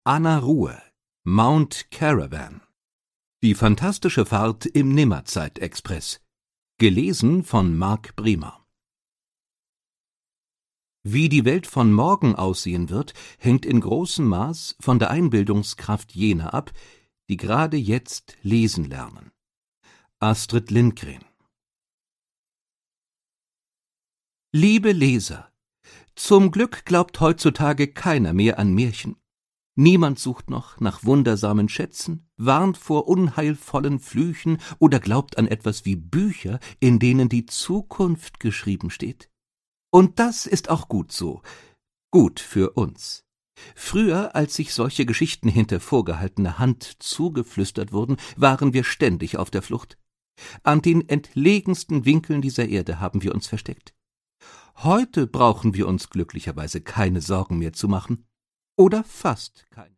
Anna Ruhe, Mount Caravan. Die fantastische Fahrt im Nimmerzeitexpress. Gelesen von Marc Bremer. Wie die Welt von morgen aussehen wird, hängt in großem Maß von der Einbildungskraft jener ab, die gerade jetzt lesen lernen. Astrid Lindgren. Liebe Leser, zum Glück glaubt heutzutage keiner mehr an Märchen. Niemand sucht noch nach wundersamen Schätzen, warnt vor unheilvollen Flüchen oder glaubt an etwas wie Bücher, in denen die Zukunft geschrieben steht. Und das ist auch gut so, gut für uns. Früher, als sich solche Geschichten hinter vorgehaltener Hand zugeflüstert wurden, waren wir ständig auf der Flucht. An den entlegensten Winkeln dieser Erde haben wir uns versteckt. Heute brauchen wir uns glücklicherweise keine Sorgen mehr zu machen. Oder fast keine.